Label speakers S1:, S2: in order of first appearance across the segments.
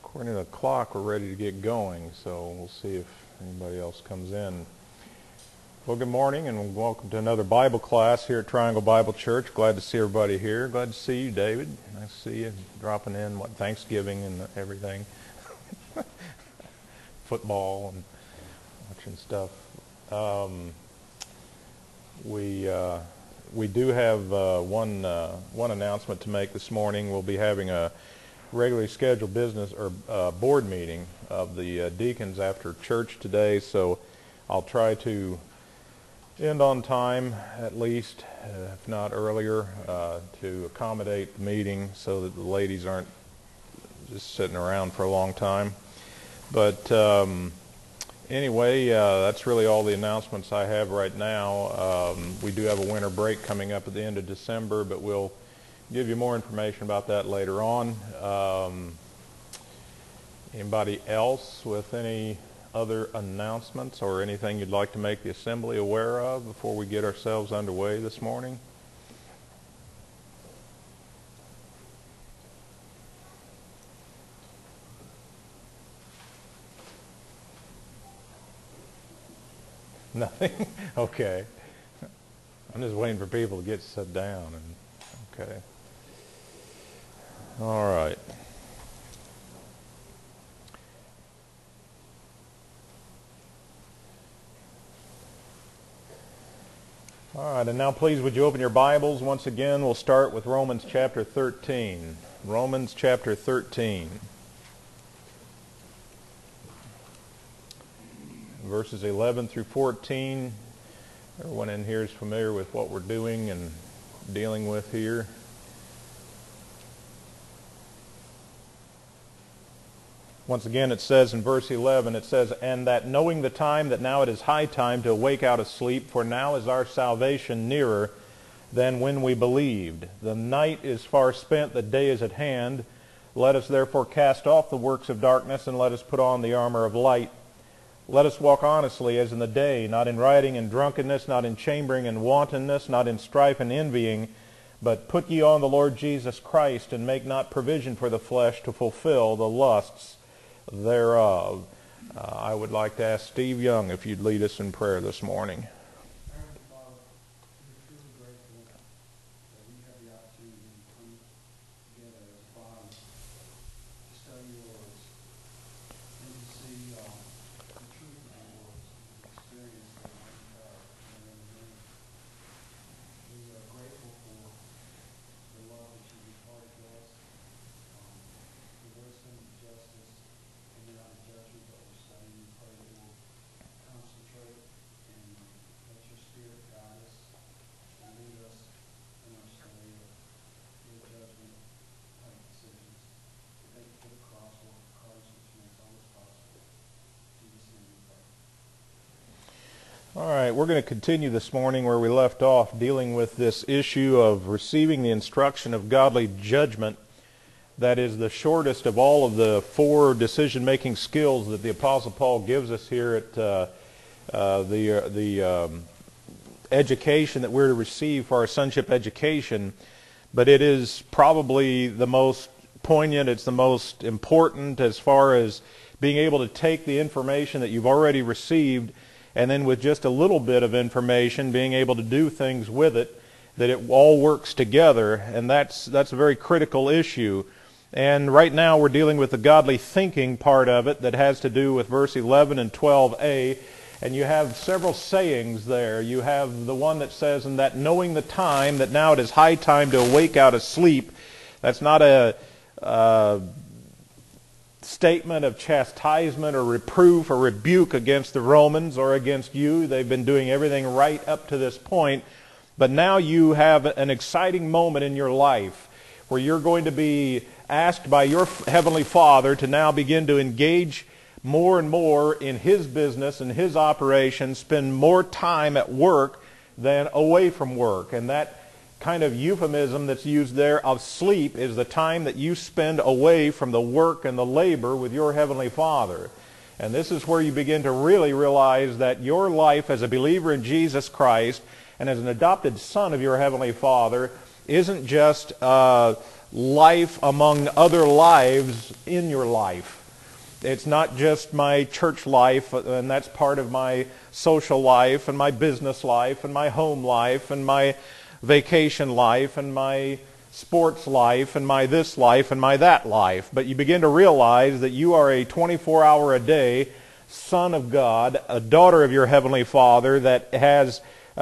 S1: According to the clock, we're ready to get going, so we'll see if anybody else comes in. Well, good morning and welcome to another Bible class here at Triangle Bible Church. Glad to see everybody here. Glad to see you, David. Nice to see you dropping in. Thanksgiving and everything. Football and watching stuff. We do have one announcement to make this morning. We'll be having a regularly scheduled business or board meeting of the deacons after church today, so I'll try to end on time at least, if not earlier, to accommodate the meeting so that the ladies aren't just sitting around for a long time. But anyway, that's really all the announcements I have right now. We do have a winter break coming up at the end of December, but we'll give you more information about that later on. Anybody else with any other announcements or anything you'd like to make the assembly aware of before we get ourselves underway this morning? Nothing? Okay. I'm just waiting for people to get set down. Okay. All right. All right, and now please would you open your Bibles once again. We'll start with Romans chapter 13. Romans chapter 13. Verses 11 through 14. Everyone in here is familiar with what we're doing and dealing with here. Once again, it says in verse 11, it says, "And that knowing the time, that now it is high time to awake out of sleep, for now is our salvation nearer than when we believed. The night is far spent, the day is at hand. Let us therefore cast off the works of darkness, and let us put on the armor of light. Let us walk honestly as in the day, not in rioting and drunkenness, not in chambering and wantonness, not in strife and envying, but put ye on the Lord Jesus Christ, and make not provision for the flesh to fulfill the lusts thereof." I would like to ask Steve Young if you'd lead us in prayer this morning. All right, we're going to continue this morning where we left off, dealing with this issue of receiving the instruction of godly judgment. That is the shortest of all of the four decision-making skills that the Apostle Paul gives us here at the education that we're to receive for our sonship education. But it is probably the most poignant, it's the most important as far as being able to take the information that you've already received and then with just a little bit of information, being able to do things with it, that it all works together, and that's a very critical issue. And right now we're dealing with the godly thinking part of it that has to do with verse 11 and 12a, and you have several sayings there. You have the one that says, "And that knowing the time, that now it is high time to awake out of sleep." That's not a statement of chastisement or reproof or rebuke against the Romans or against you. They've been doing everything right up to this point. But now you have an exciting moment in your life where you're going to be asked by your Heavenly Father to now begin to engage more and more in His business and His operations, spend more time at work than away from work. And that kind of euphemism that's used there of sleep is the time that you spend away from the work and the labor with your Heavenly Father. And this is where you begin to really realize that your life as a believer in Jesus Christ and as an adopted son of your Heavenly Father isn't just life among other lives in your life. It's not just my church life, and that's part of my social life and my business life and my home life and my vacation life and my sports life and my this life and my that life. But you begin to realize that you are a 24-hour-a-day son of God, a daughter of your Heavenly Father that has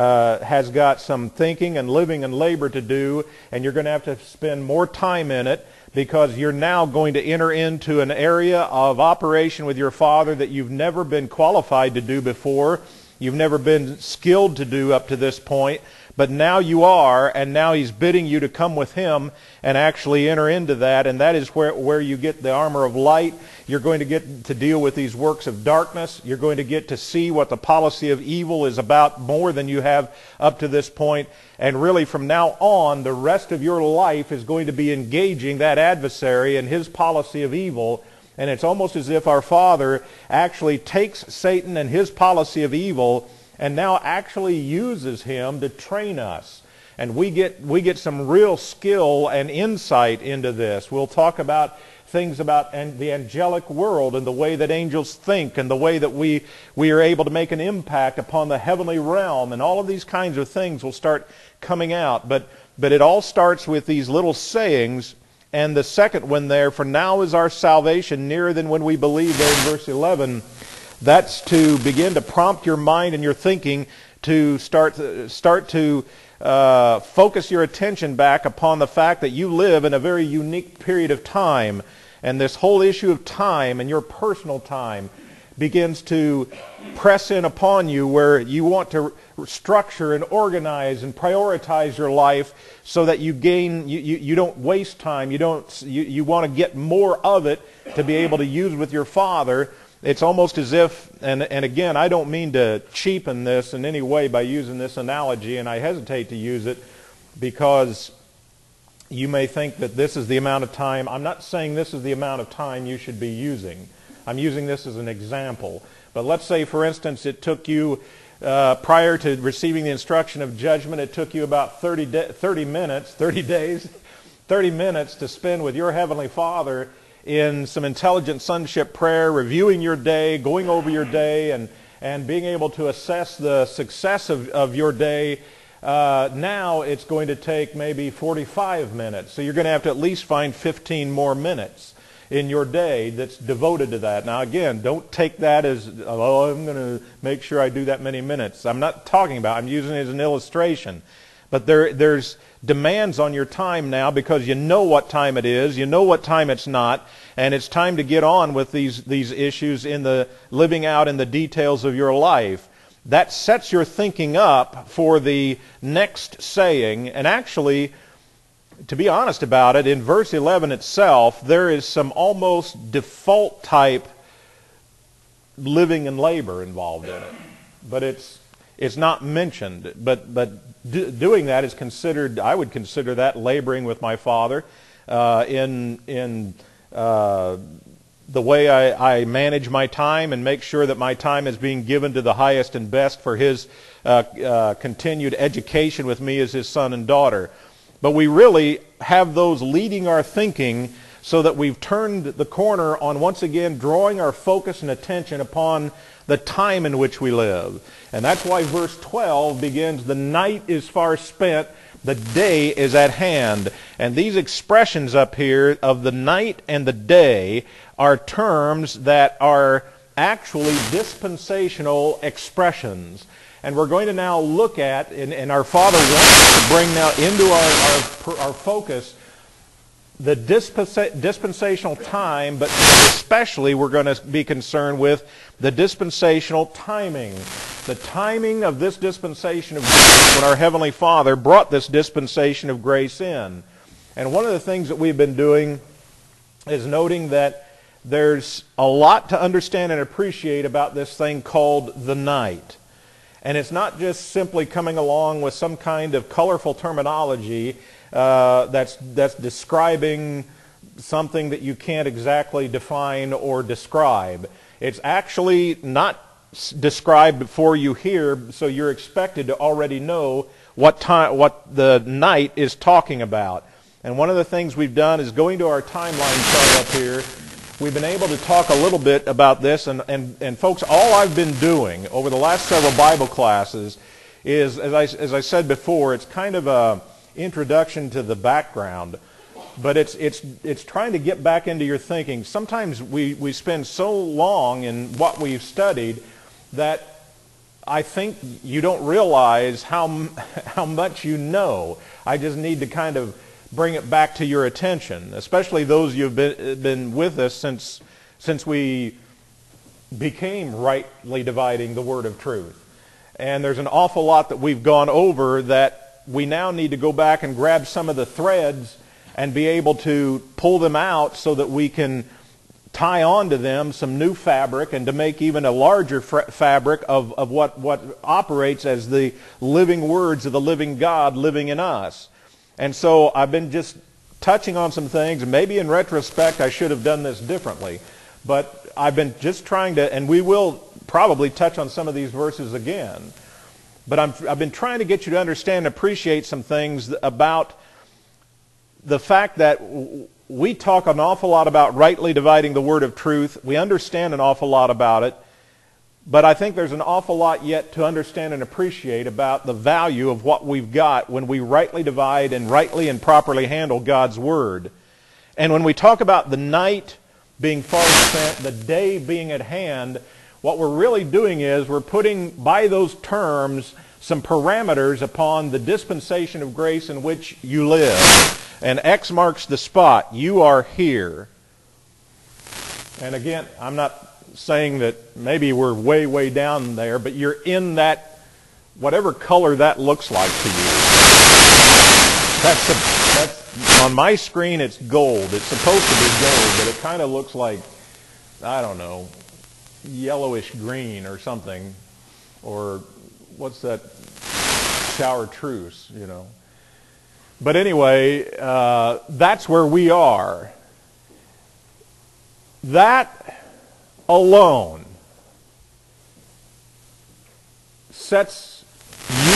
S1: got some thinking and living and labor to do, and you're going to have to spend more time in it because you're now going to enter into an area of operation with your Father that you've never been qualified to do before. You've never been skilled to do up to this point, but now you are, and now He's bidding you to come with Him and actually enter into that, and that is where you get the armor of light. You're going to get to deal with these works of darkness. You're going to get to see what the policy of evil is about more than you have up to this point. And really from now on, the rest of your life is going to be engaging that adversary and his policy of evil. And it's almost as if our Father actually takes Satan and his policy of evil and now actually uses him to train us. And we get some real skill and insight into this. We'll talk about things about the angelic world and the way that angels think and the way that we are able to make an impact upon the heavenly realm, and all of these kinds of things will start coming out. But it all starts with these little sayings. And the second one there, for now is our salvation nearer than when we believed, there in verse 11. That's to begin to prompt your mind and your thinking to start to focus your attention back upon the fact that you live in a very unique period of time. And this whole issue of time and your personal time begins to press in upon you, where you want to structure and organize and prioritize your life so that you don't waste time. You want to get more of it to be able to use with your Father. It's almost as if, and again, I don't mean to cheapen this in any way by using this analogy, and I hesitate to use it because you may think that this is the amount of time. I'm not saying this is the amount of time you should be using. I'm using this as an example. But let's say, for instance, it took you, prior to receiving the instruction of judgment, it took you about 30 minutes to spend with your Heavenly Father in some intelligent sonship prayer, reviewing your day, going over your day, and being able to assess the success of your day. Now it's going to take maybe 45 minutes. So you're going to have to at least find 15 more minutes in your day that's devoted to that. Now again, don't take that as, oh, I'm going to make sure I do that many minutes. I'm not talking about, I'm using it as an illustration. But there's demands on your time now because you know what time it is, you know what time it's not, and it's time to get on with these issues in the living out in the details of your life. That sets your thinking up for the next saying. And actually, to be honest about it, in verse 11 itself, there is some almost default type living and labor involved in it. But it's not mentioned. But doing that is considered, I would consider that laboring with my Father in the way I manage my time and make sure that my time is being given to the highest and best for His continued education with me as His son and daughter. But we really have those leading our thinking so that we've turned the corner on once again drawing our focus and attention upon the time in which we live. And that's why verse 12 begins, the night is far spent, the day is at hand. And these expressions up here of the night and the day are terms that are actually dispensational expressions. And we're going to now look at, and our Father wants to bring now into our focus the dispensational time, but especially we're going to be concerned with the dispensational timing. The timing of this dispensation of grace when our Heavenly Father brought this dispensation of grace in. And one of the things that we've been doing is noting that there's a lot to understand and appreciate about this thing called the night. And it's not just simply coming along with some kind of colorful terminology that's describing something that you can't exactly define or describe. It's actually not described before you hear, so you're expected to already know what the night is talking about. And one of the things we've done is going to our timeline chart up here. We've been able to talk a little bit about this, and folks, all I've been doing over the last several Bible classes is, as I said before, it's kind of a introduction to the background, but it's trying to get back into your thinking. Sometimes we spend so long in what we've studied that I think you don't realize how much you know. I just need to kind of bring it back to your attention, especially those you've been with us since we became rightly dividing the word of truth. And there's an awful lot that we've gone over that we now need to go back and grab some of the threads and be able to pull them out so that we can tie onto them some new fabric and to make even a larger fabric of what operates as the living words of the living God living in us. And so I've been just touching on some things. Maybe in retrospect I should have done this differently. But I've been just trying to, and we will probably touch on some of these verses again. But I've been trying to get you to understand and appreciate some things about the fact that we talk an awful lot about rightly dividing the word of truth. We understand an awful lot about it. But I think there's an awful lot yet to understand and appreciate about the value of what we've got when we rightly divide and rightly and properly handle God's Word. And when we talk about the night being far spent, the day being at hand, what we're really doing is we're putting by those terms some parameters upon the dispensation of grace in which you live. And X marks the spot. You are here. And again, I'm not saying that maybe we're way down there, but you're in that, whatever color that looks like to you. That's on my screen it's gold. It's supposed to be gold, but it kind of looks like, I don't know, yellowish green or something. Or what's that? Chartreuse, you know. But anyway, that's where we are. That alone sets you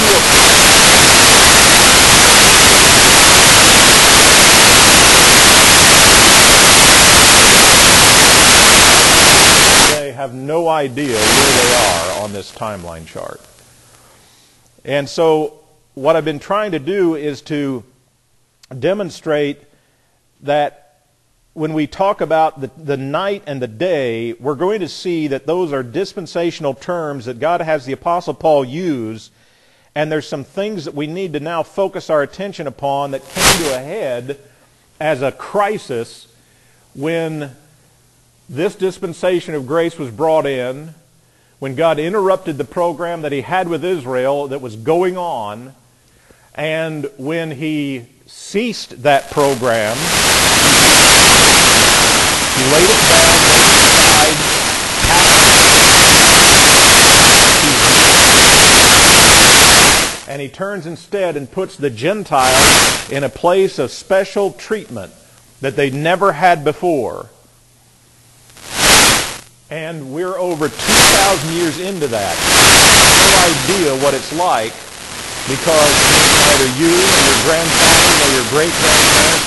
S1: they have no idea where they are on this timeline chart. And so what I've been trying to do is to demonstrate that when we talk about the night and the day, we're going to see that those are dispensational terms that God has the Apostle Paul use, and there's some things that we need to now focus our attention upon that came to a head as a crisis when this dispensation of grace was brought in, when God interrupted the program that He had with Israel that was going on, and when He ceased that program, He laid it down, laid it aside, and He turns instead and puts the Gentiles in a place of special treatment that they never had before. And we're over 2,000 years into that. No idea what it's like, because neither you nor your grandfather nor your great-grandparents,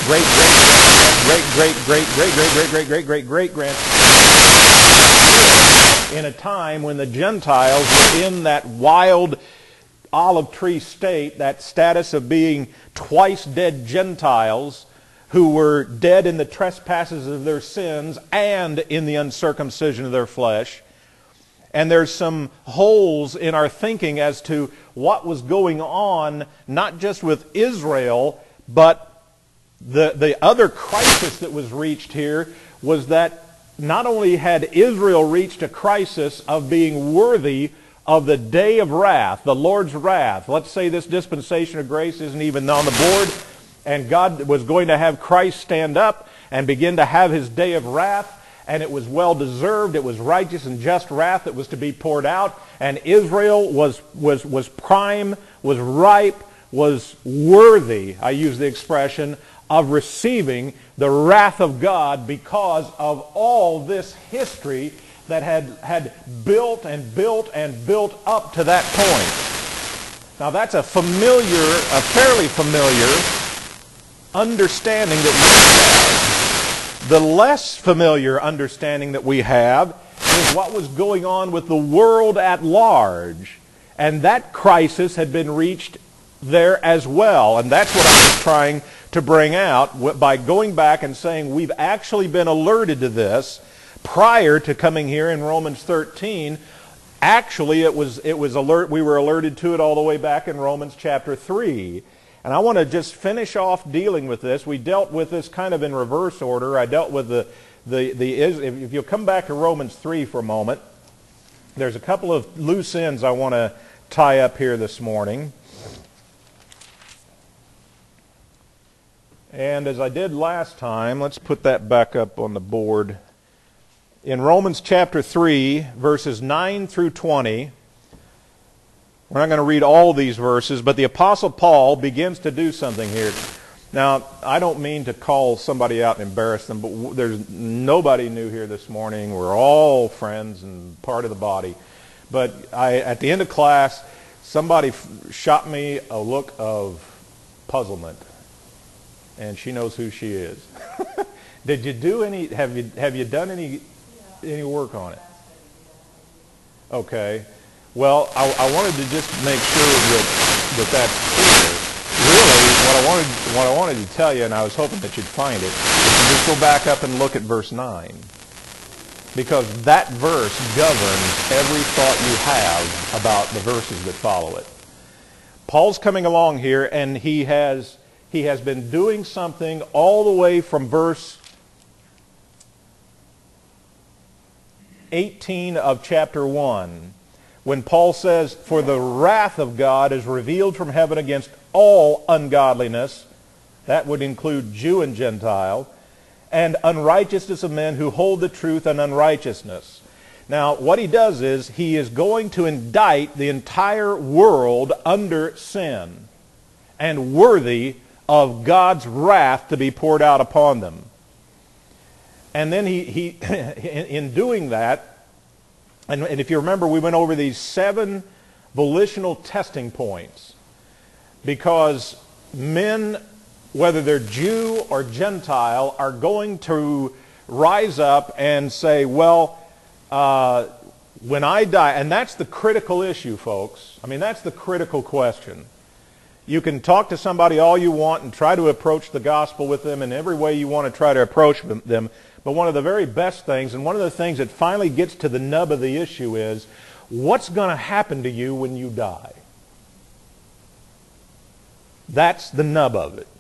S1: great-great-great-great-great-great-great-great-grandparents in a time when the Gentiles were in that wild olive tree state, that status of being twice dead Gentiles who were dead in the trespasses of their sins and in the uncircumcision of their flesh. And there's some holes in our thinking as to what was going on, not just with Israel, but the other crisis that was reached here was that not only had Israel reached a crisis of being worthy of the day of wrath, the Lord's wrath. Let's say this dispensation of grace isn't even on the board, and God was going to have Christ stand up and begin to have His day of wrath, and it was well deserved. It was righteous and just wrath that was to be poured out, and Israel was prime, was ripe, was worthy, I use the expression, of receiving the wrath of God because of all this history that had built and built and built up to that point. Now that's a fairly familiar understanding that we have. The less familiar understanding that we have is what was going on with the world at large. And that crisis had been reached there as well. And that's what I was trying to bring out by going back and saying we've actually been alerted to this prior to coming here in Romans 13. Actually, we were alerted to it all the way back in Romans chapter 3. And I want to just finish off dealing with this. We dealt with this kind of in reverse order. I dealt with if you'll come back to Romans 3 for a moment, there's a couple of loose ends I want to tie up here this morning. And as I did last time, let's put that back up on the board. In Romans chapter 3, verses 9 through 20, we're not going to read all these verses, but the Apostle Paul begins to do something here. Now, I don't mean to call somebody out and embarrass them, but there's nobody new here this morning. We're all friends and part of the body. But at the end of class, somebody shot me a look of puzzlement, and she knows who she is. Did you do any? Have you done any work on it? Okay. Well, I wanted to just make sure that's clear. Really, what I wanted to tell you, and I was hoping that you'd find it, is just go back up and look at verse 9. Because that verse governs every thought you have about the verses that follow it. Paul's coming along here, and he has been doing something all the way from verse 18 of chapter 1, when Paul says, "For the wrath of God is revealed from heaven against all ungodliness," that would include Jew and Gentile, "and unrighteousness of men who hold the truth in unrighteousness." Now, what he does is he is going to indict the entire world under sin and worthy of God's wrath to be poured out upon them. And then he in doing that, and if you remember, we went over these 7 volitional testing points, because men, whether they're Jew or Gentile, are going to rise up and say, well, when I die, and that's the critical issue, folks. I mean, that's the critical question. You can talk to somebody all you want and try to approach the gospel with them in every way you want to try to approach them, but one of the very best things, and one of the things that finally gets to the nub of the issue, is what's going to happen to you when you die? That's the nub of it.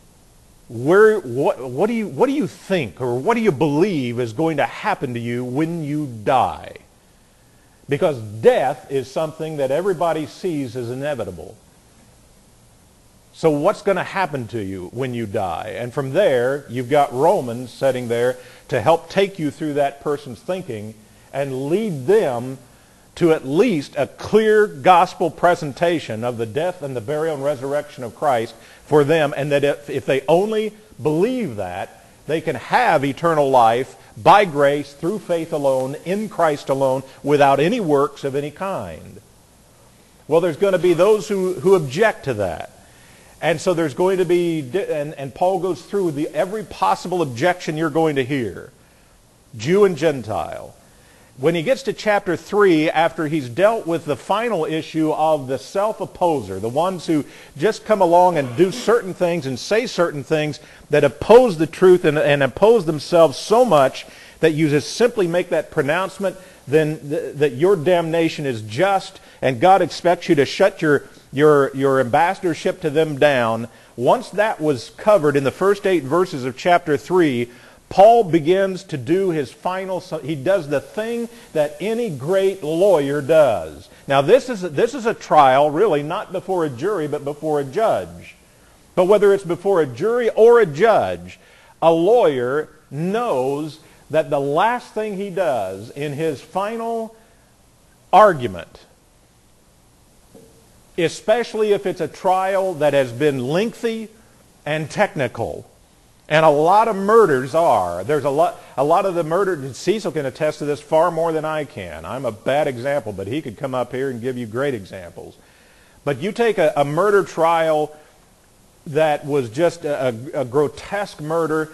S1: What do you think, or what do you believe is going to happen to you when you die? Because death is something that everybody sees as inevitable. So what's going to happen to you when you die? And from there, you've got Romans sitting there to help take you through that person's thinking and lead them to at least a clear gospel presentation of the death and the burial and resurrection of Christ for them, and that if they only believe that, they can have eternal life by grace, through faith alone, in Christ alone, without any works of any kind. Well, there's going to be those who object to that. And so there's going to be, and Paul goes through every possible objection you're going to hear, Jew and Gentile. When he gets to chapter 3, after he's dealt with the final issue of the self-opposer, the ones who just come along and do certain things and say certain things that oppose the truth and oppose themselves so much that you just simply make that pronouncement, then that your damnation is just, and God expects you to shut your ambassadorship to them down. Once that was covered in the first 8 verses of chapter 3, Paul begins to do his final, he does the thing that any great lawyer does. Now this is a trial, really, not before a jury, but before a judge. But whether it's before a jury or a judge, a lawyer knows that the last thing he does in his final argument, especially if it's a trial that has been lengthy and technical, and a lot of murders are. There's a lot of the murder, Cecil can attest to this far more than I can. I'm a bad example, but he could come up here and give you great examples. But you take a murder trial that was just a grotesque murder.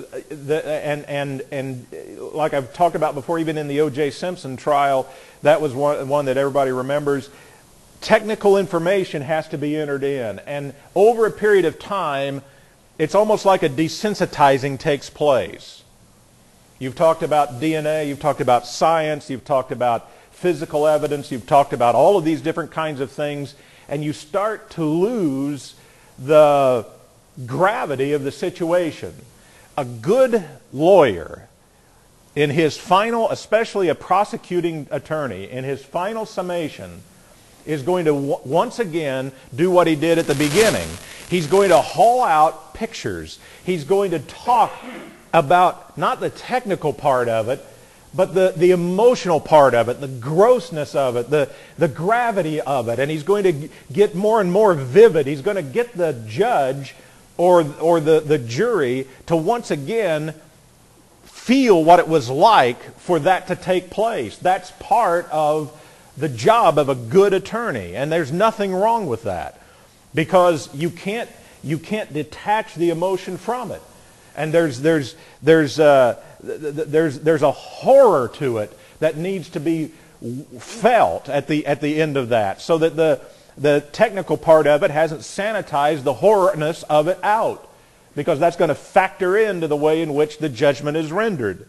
S1: And like I've talked about before, even in the O.J. Simpson trial, that was one that everybody remembers. Technical information has to be entered in. And over a period of time, it's almost like a desensitizing takes place. You've talked about DNA, you've talked about science, you've talked about physical evidence, you've talked about all of these different kinds of things, and you start to lose the gravity of the situation. A good lawyer, in his final, especially a prosecuting attorney, in his final summation, is going to once again do what he did at the beginning. He's going to haul out pictures. He's going to talk about not the technical part of it, but the emotional part of it, the grossness of it, the gravity of it. And he's going to get more and more vivid. He's going to get the judge or the jury to once again feel what it was like for that to take place. That's part of the job of a good attorney, and there's nothing wrong with that, because you can't detach the emotion from it. And there's a horror to it that needs to be felt at the end of that, so that the technical part of it hasn't sanitized the horrorness of it out, because that's going to factor into the way in which the judgment is rendered.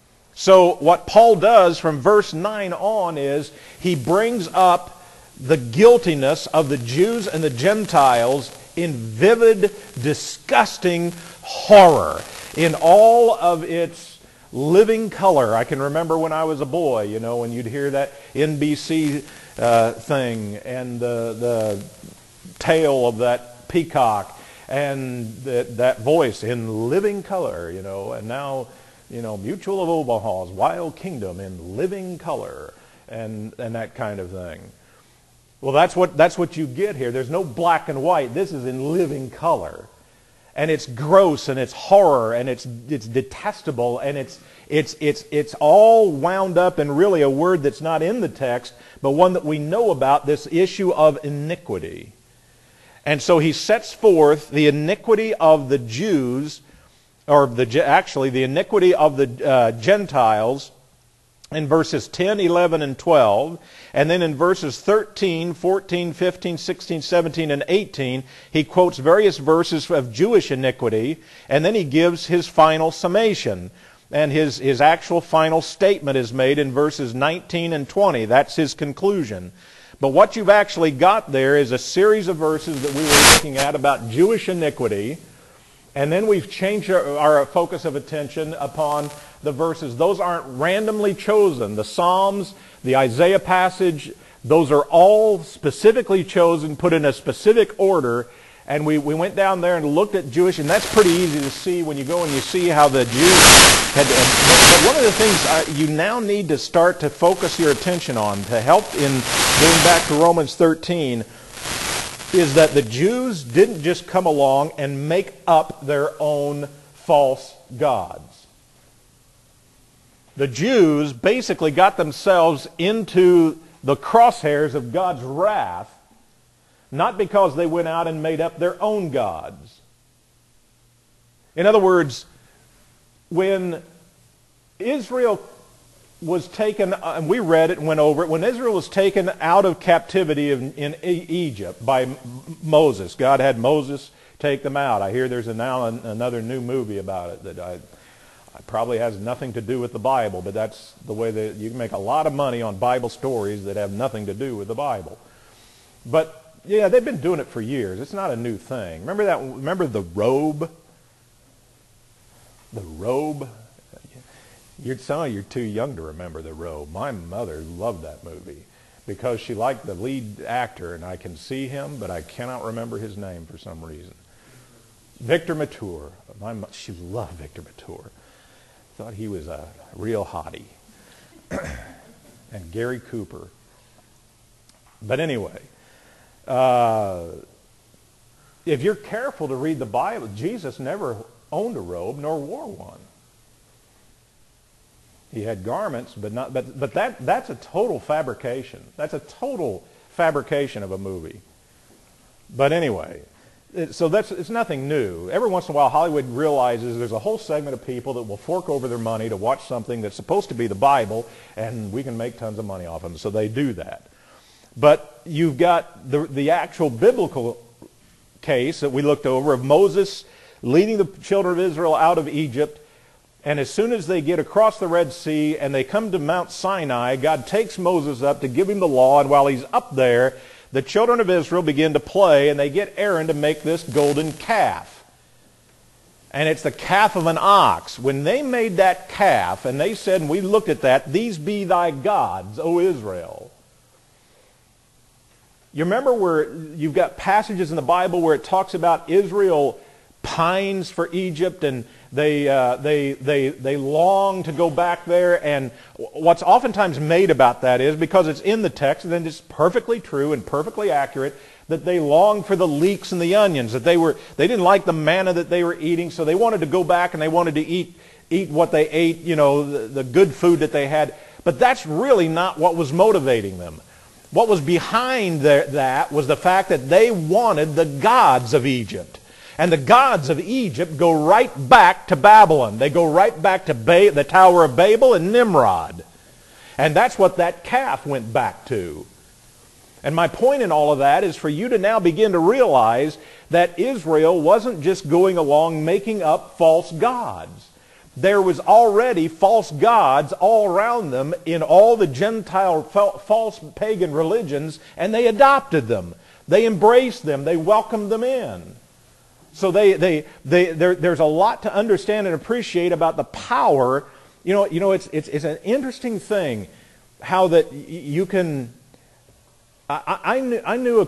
S1: So what Paul does from verse 9 on is he brings up the guiltiness of the Jews and the Gentiles in vivid, disgusting horror, in all of its living color. I can remember when I was a boy, you know, when you'd hear that NBC thing and the tale of that peacock and that voice in living color, you know, and now, you know, Mutual of Omaha's Wild Kingdom in living color and that kind of thing. Well, that's what you get here. There's no black and white. This is in living color. And it's gross and it's horror and it's detestable and it's all wound up in really a word that's not in the text, but one that we know about, this issue of iniquity. And so he sets forth the iniquity of the Jews, or actually the iniquity of the Gentiles in verses 10, 11, and 12. And then in verses 13, 14, 15, 16, 17, and 18, he quotes various verses of Jewish iniquity, and then he gives his final summation. And his actual final statement is made in verses 19 and 20. That's his conclusion. But what you've actually got there is a series of verses that we were looking at about Jewish iniquity, and then we've changed our focus of attention upon the verses. Those aren't randomly chosen. The Psalms, the Isaiah passage, those are all specifically chosen, put in a specific order. And we went down there and looked at Jewish, and that's pretty easy to see when you go and you see how the Jews had. But one of the things you now need to start to focus your attention on to help in going back to Romans 13 is that the Jews didn't just come along and make up their own false gods. The Jews basically got themselves into the crosshairs of God's wrath, not because they went out and made up their own gods. In other words, when Israel was taken, and we read it and went over it, when Israel was taken out of captivity in Egypt by Moses, God had Moses take them out. I hear there's now another new movie about it that probably has nothing to do with the Bible, but that's the way that you can make a lot of money on Bible stories that have nothing to do with the Bible. But yeah, they've been doing it for years. It's not a new thing. Remember the robe? The robe? Some of you are too young to remember the robe. My mother loved that movie because she liked the lead actor, and I can see him, but I cannot remember his name for some reason. Victor Mature. She loved Victor Mature. Thought he was a real hottie. And Gary Cooper. But anyway, if you're careful to read the Bible, Jesus never owned a robe nor wore one. He had garments, but that's a total fabrication. That's a total fabrication of a movie. But anyway, So it's nothing new. Every once in a while, Hollywood realizes there's a whole segment of people that will fork over their money to watch something that's supposed to be the Bible, and we can make tons of money off them. So they do that. But you've got the actual biblical case that we looked over of Moses leading the children of Israel out of Egypt. And as soon as they get across the Red Sea and they come to Mount Sinai, God takes Moses up to give him the law. And while he's up there, the children of Israel begin to play, and they get Aaron to make this golden calf. And it's the calf of an ox. When they made that calf, and they said, and we looked at that, "These be thy gods, O Israel." You remember where you've got passages in the Bible where it talks about Israel pines for Egypt, and they long to go back there. And what's oftentimes made about that is, because it's in the text, and then it's perfectly true and perfectly accurate, that they longed for the leeks and the onions, that they didn't like the manna that they were eating, so they wanted to go back and they wanted to eat what they ate, the good food that they had. But that's really not what was motivating them. What was behind that was the fact that they wanted the gods of Egypt. And the gods of Egypt go right back to Babylon. They go right back to the Tower of Babel and Nimrod. And that's what that calf went back to. And my point in all of that is for you to now begin to realize that Israel wasn't just going along making up false gods. There was already false gods all around them in all the Gentile false pagan religions, and they adopted them. They embraced them. They welcomed them in. So there's a lot to understand and appreciate about the power. It's an interesting thing how that you can. I knew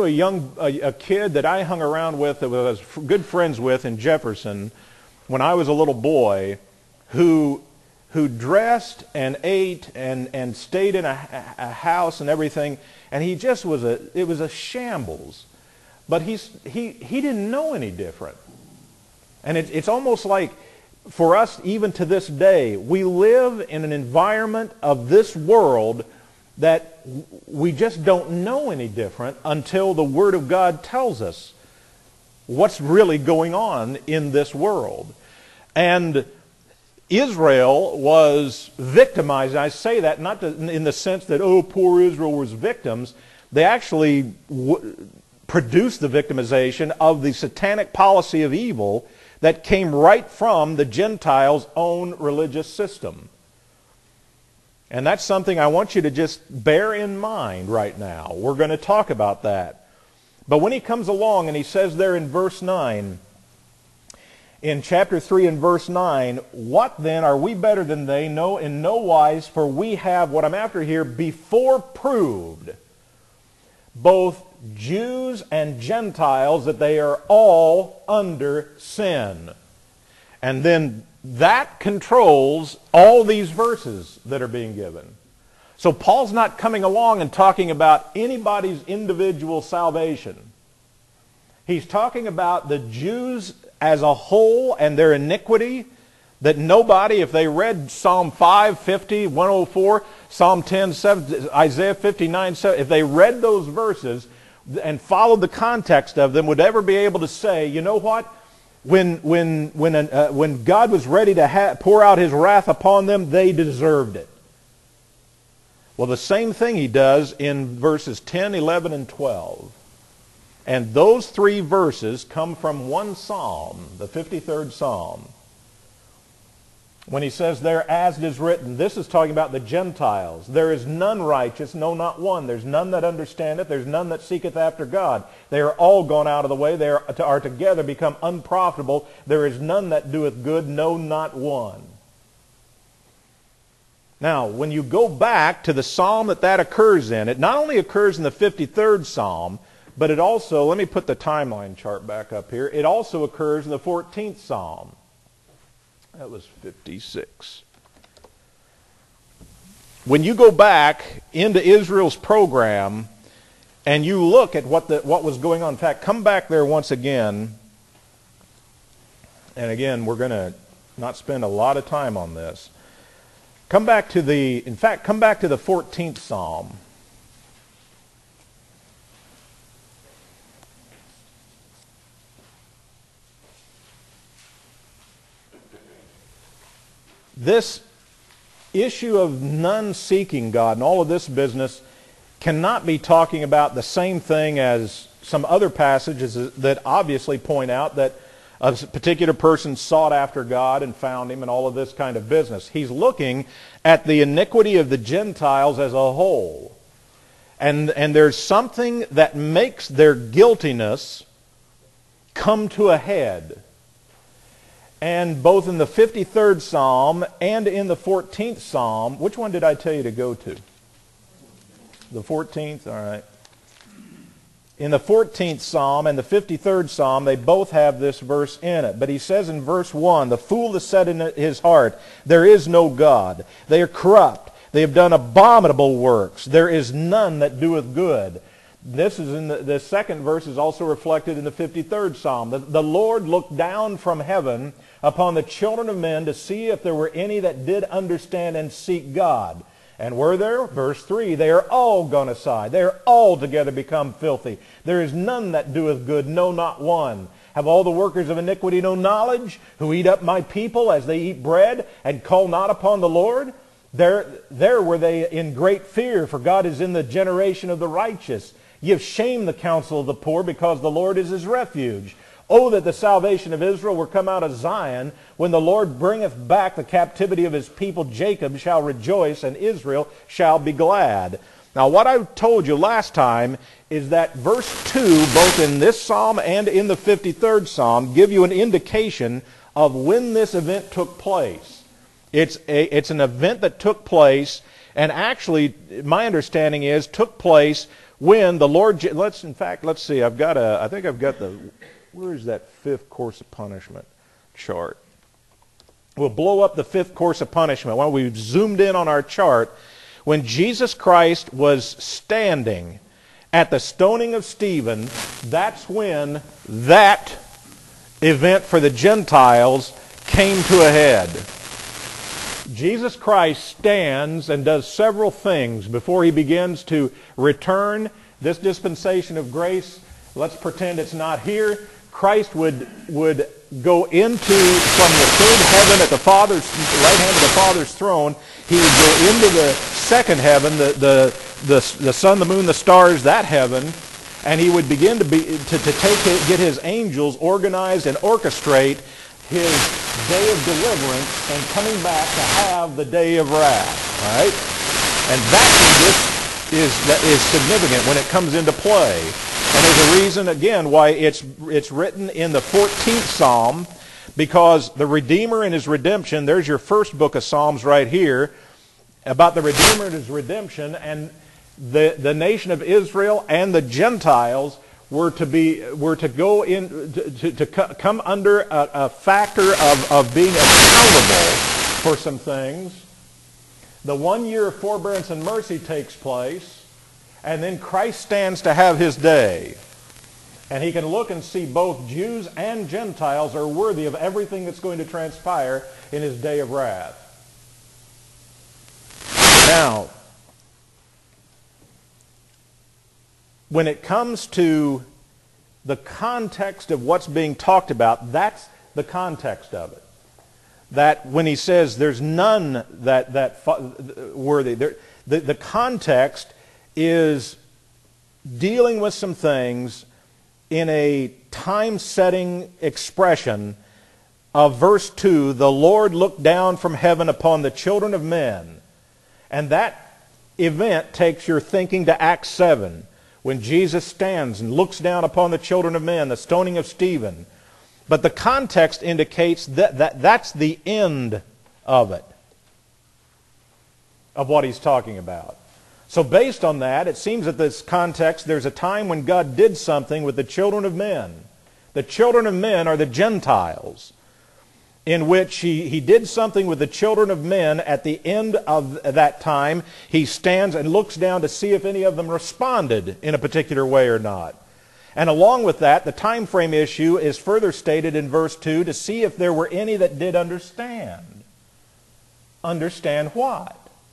S1: a kid that I hung around with, that I was good friends with in Jefferson when I was a little boy, who dressed and ate and stayed in a house and everything, and he just was it was a shambles. But he didn't know any different. And it's almost like, for us, even to this day, we live in an environment of this world that we just don't know any different until the Word of God tells us what's really going on in this world. And Israel was victimized. And I say that not in the sense that, oh, poor Israel was victims. They actually produced the victimization of the satanic policy of evil that came right from the Gentiles' own religious system. And that's something I want you to just bear in mind right now. We're going to talk about that. But when he comes along and he says there in verse 9, in chapter 3 and verse 9, "What then, are we better than they? No, in no wise, for we have," what I'm after here, "before proved, both Jews and Gentiles, that they are all under sin." And then that controls all these verses that are being given. So Paul's not coming along and talking about anybody's individual salvation. He's talking about the Jews as a whole and their iniquity, that nobody, if they read Psalm 5, 50, 104, Psalm 10, 7, Isaiah 59, 7, if they read those verses and followed the context of them, would ever be able to say, you know what? When God was ready to pour out His wrath upon them, they deserved it. Well, the same thing he does in verses 10, 11, and 12. And those three verses come from one psalm, the 53rd Psalm. When he says there, "As it is written," this is talking about the Gentiles. "There is none righteous, no, not one. There's none that understandeth. There's none that seeketh after God. They are all gone out of the way. They are together become unprofitable. There is none that doeth good, no, not one." Now, when you go back to the psalm that occurs in, it not only occurs in the 53rd Psalm, but it also, let me put the timeline chart back up here, it also occurs in the 14th Psalm. That was 56. When you go back into Israel's program and you look at what was going on, in fact, come back there once again. And again, we're going to not spend a lot of time on this. Come back to the 14th Psalm. this issue of none seeking God and all of this business cannot be talking about the same thing as some other passages that obviously point out that a particular person sought after God and found Him and all of this kind of business. He's looking at the iniquity of the Gentiles as a whole. And there's something that makes their guiltiness come to a head. And both in the 53rd Psalm and in the 14th Psalm, which one did I tell you to go to? The 14th? All right. In the 14th Psalm and the 53rd Psalm, they both have this verse in it. But he says in verse 1, "The fool has said in his heart, there is no God. They are corrupt. They have done abominable works. There is none that doeth good." This is in the second verse is also reflected in the 53rd Psalm. The Lord looked down from heaven upon the children of men to see if there were any that did understand and seek God. And were there? Verse 3, "They are all gone aside. They are all together become filthy. There is none that doeth good, no, not one. Have all the workers of iniquity no knowledge, who eat up my people as they eat bread, and call not upon the Lord? There were they in great fear, for God is in the generation of the righteous. Ye have shamed the counsel of the poor, because the Lord is his refuge. Oh, that the salvation of Israel were come out of Zion. When the Lord bringeth back the captivity of his people, Jacob shall rejoice, and Israel shall be glad." Now, what I told you last time is that verse 2, both in this psalm and in the 53rd Psalm, give you an indication of when this event took place. It's an event that took place, and actually, my understanding is, took place when the Lord... let's see, I think I've got the... where is that fifth course of punishment chart? We'll blow up the fifth course of punishment. Well, we've zoomed in on our chart. When Jesus Christ was standing at the stoning of Stephen, that's when that event for the Gentiles came to a head. Jesus Christ stands and does several things before he begins to return. This dispensation of grace, let's pretend it's not here. Christ would go into, from the third heaven at the Father's right hand of the Father's throne, he would go into the second heaven, the sun, the moon, the stars, that heaven, and he would begin to get his angels organized and orchestrate his day of deliverance and coming back to have the day of wrath. All right? And that's when this is significant, when it comes into play. And there's a reason, again, why it's written in the 14th Psalm, because the Redeemer and his redemption, there's your first book of Psalms right here, about the Redeemer and his redemption, and the nation of Israel and the Gentiles were to go in, to come under a factor of being accountable for some things. The 1 year of forbearance and mercy takes place, and then Christ stands to have his day. And he can look and see both Jews and Gentiles are worthy of everything that's going to transpire in his day of wrath. Now, when it comes to the context of what's being talked about, that's the context of it. That when he says there's none that worthy, the context is dealing with some things in a time-setting expression of verse 2, "The Lord looked down from heaven upon the children of men." And that event takes your thinking to Acts 7, when Jesus stands and looks down upon the children of men, the stoning of Stephen. But the context indicates that's the end of it, of what he's talking about. So based on that, it seems that this context, there's a time when God did something with the children of men. The children of men are the Gentiles, in which he did something with the children of men. At the end of that time, he stands and looks down to see if any of them responded in a particular way or not. And along with that, the time frame issue is further stated in verse 2 to see if there were any that did understand. Understand what?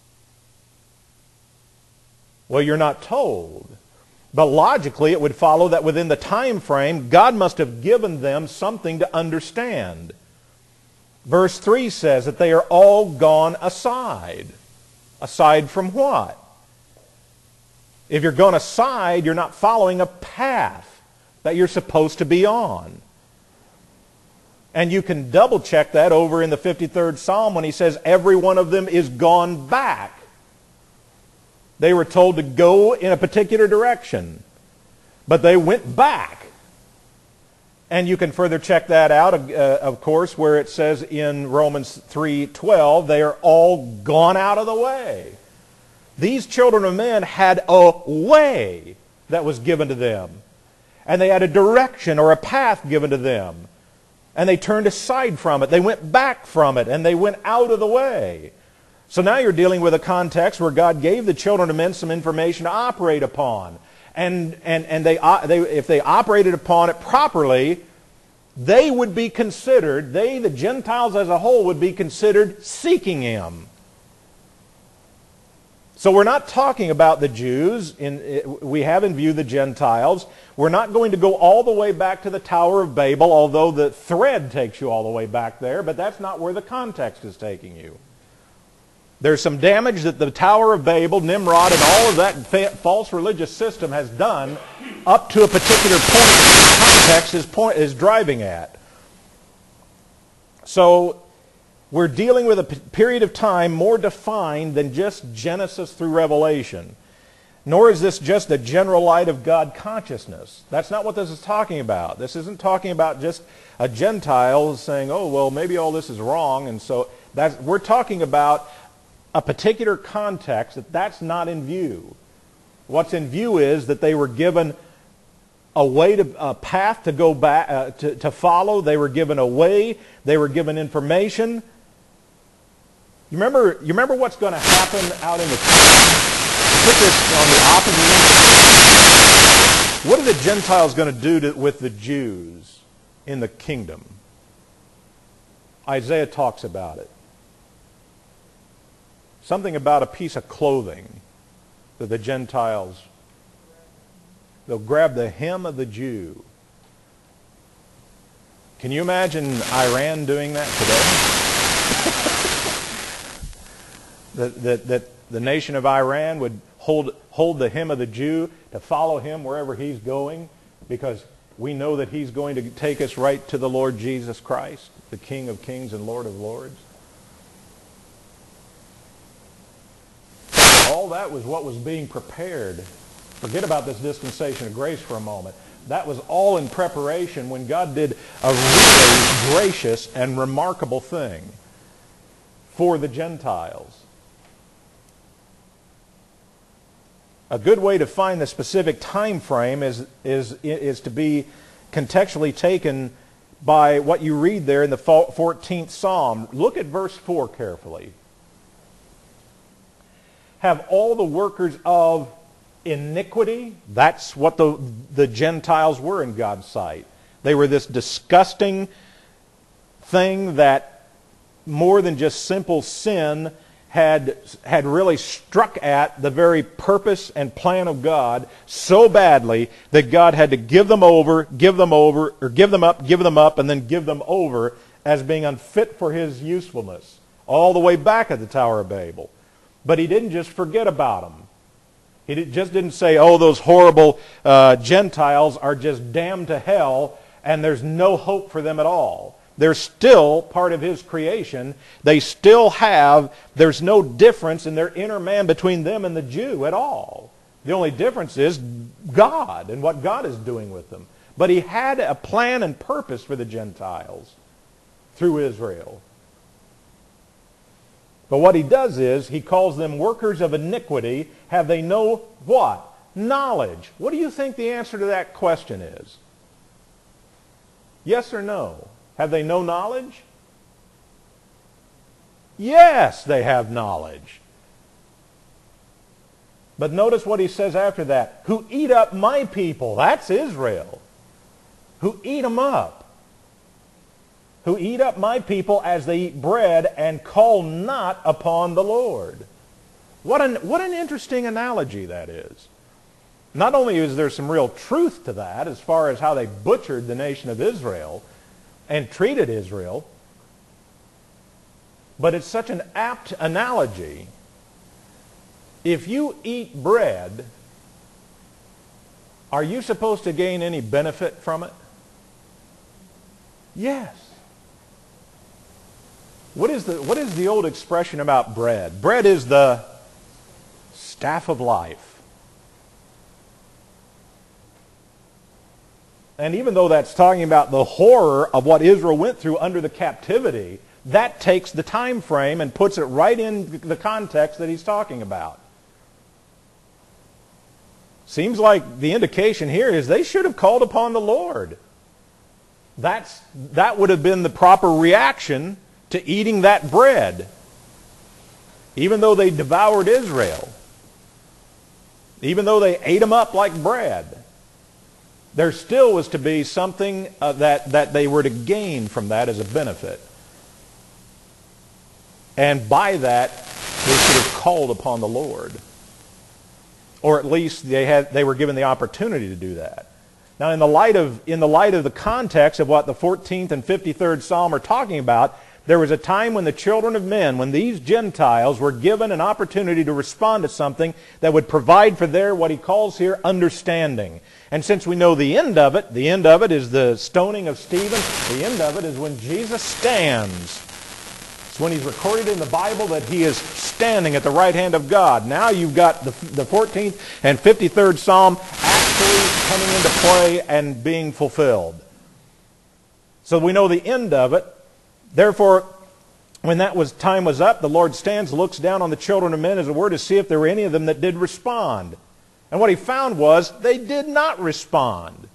S1: Well, you're not told. But logically, it would follow that within the time frame, God must have given them something to understand. Verse 3 says that they are all gone aside. Aside from what? If you're gone aside, you're not following a path that you're supposed to be on. And you can double check that over in the 53rd Psalm when he says every one of them is gone back. They were told to go in a particular direction, but they went back. And you can further check that out, of course, where it says in Romans 3:12, they are all gone out of the way. These children of men had a way that was given to them. And they had a direction or a path given to them. And they turned aside from it. They went back from it, and they went out of the way. So now you're dealing with a context where God gave the children of men some information to operate upon. And if they operated upon it properly, they would be considered, the Gentiles as a whole, would be considered seeking Him. So we're not talking about the Jews. We have in view the Gentiles. We're not going to go all the way back to the Tower of Babel, although the thread takes you all the way back there, but that's not where the context is taking you. There's some damage that the Tower of Babel, Nimrod, and all of that false religious system has done up to a particular point that the context is driving at. So we're dealing with a period of time more defined than just Genesis through Revelation. Nor is this just a general light of God consciousness. That's not what this is talking about. This isn't talking about just a Gentile saying, oh, well, maybe all this is wrong. And so we're talking about a particular context that's not in view. What's in view is that they were given a path to go back to follow. They were given a way. They were given information. You remember what's going to happen out in the put this on the opposite end. What are the Gentiles going to do with the Jews in the kingdom? Isaiah talks about it. Something about a piece of clothing that the Gentiles, they'll grab the hem of the Jew. Can you imagine Iran doing that today? that the nation of Iran would hold the hem of the Jew to follow him wherever he's going, because we know that he's going to take us right to the Lord Jesus Christ, the King of Kings and Lord of Lords. All that was what was being prepared. Forget about this dispensation of grace for a moment. That was all in preparation when God did a really gracious and remarkable thing for the Gentiles. A good way to find the specific time frame is to be contextually taken by what you read there in the 14th Psalm. Look at verse 4 carefully. Have all the workers of iniquity. That's what the Gentiles were in God's sight. They were this disgusting thing that more than just simple sin had really struck at the very purpose and plan of God so badly that God had to give them up, and then give them over as being unfit for His usefulness, all the way back at the Tower of Babel. But He didn't just forget about them. He just didn't say, oh, those horrible Gentiles are just damned to hell and there's no hope for them at all. They're still part of His creation. There's no difference in their inner man between them and the Jew at all. The only difference is God and what God is doing with them. But He had a plan and purpose for the Gentiles through Israel. But what He does is, He calls them workers of iniquity. Have they no what? Knowledge. What do you think the answer to that question is? Yes or no? Have they no knowledge? Yes, they have knowledge. But notice what He says after that. Who eat up my people. That's Israel. Who eat them up. Who eat up my people as they eat bread and call not upon the Lord. What an interesting analogy that is. Not only is there some real truth to that as far as how they butchered the nation of Israel and treated Israel, but it's such an apt analogy. If you eat bread, are you supposed to gain any benefit from it? Yes. What is the old expression about bread? Bread is the staff of life. And even though that's talking about the horror of what Israel went through under the captivity, that takes the time frame and puts it right in the context that he's talking about. Seems like the indication here is they should have called upon the Lord. That would have been the proper reaction to eating that bread. Even though they devoured Israel, even though they ate them up like bread, there still was to be something that they were to gain from that as a benefit. And by that, they should have called upon the Lord. Or at least they were given the opportunity to do that. Now, in the light of the context of what the 14th and 53rd Psalm are talking about, there was a time when the children of men, when these Gentiles were given an opportunity to respond to something that would provide for their, what he calls here, understanding. And since we know the end of it is the stoning of Stephen. The end of it is when Jesus stands. It's when he's recorded in the Bible that he is standing at the right hand of God. Now you've got the 14th and 53rd Psalm actually coming into play and being fulfilled. So we know the end of it. Therefore, when time was up, the Lord stands, looks down on the children of men, as it were, to see if there were any of them that did respond. And what he found was they did not respond.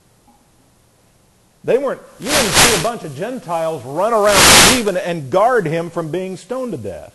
S1: You didn't see a bunch of Gentiles run around Stephen and guard him from being stoned to death.